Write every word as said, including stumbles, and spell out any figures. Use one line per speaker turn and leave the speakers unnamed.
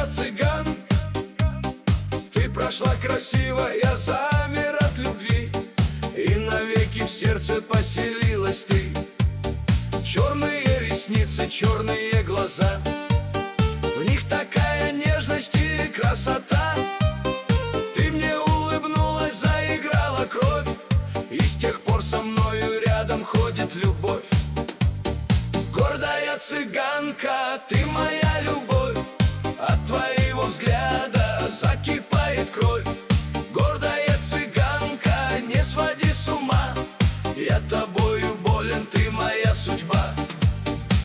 я цыган. Ты прошла красиво, я замер от любви, и навеки в сердце поселилась ты. Черные ресницы, черные глаза, в них такая нежность и красота. Ты мне улыбнулась, заиграла кровь, и с тех пор со мною рядом ходит любовь. Гордая цыганка, ты моя